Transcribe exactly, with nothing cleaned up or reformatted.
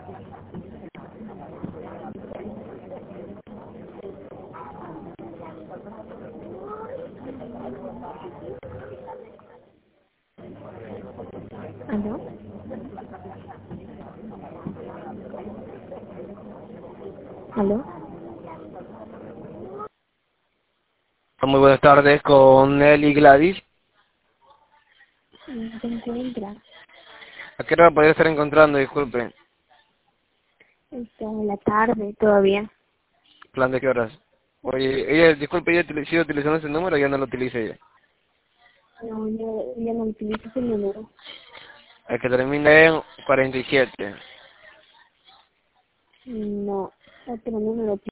¿Aló? ¿Aló? Muy buenas tardes, con Nelly Gladys. No se encuentra. ¿A qué hora podría estar encontrando? Disculpe. Está en la tarde todavía. ¿Plan de qué horas? Oye, ella, disculpe, ¿ella utili- sigue utilizando ese número o ya no lo utiliza ella? No, yo, yo no utilizo ese número. El que termina en cuarenta y siete. No, otro número.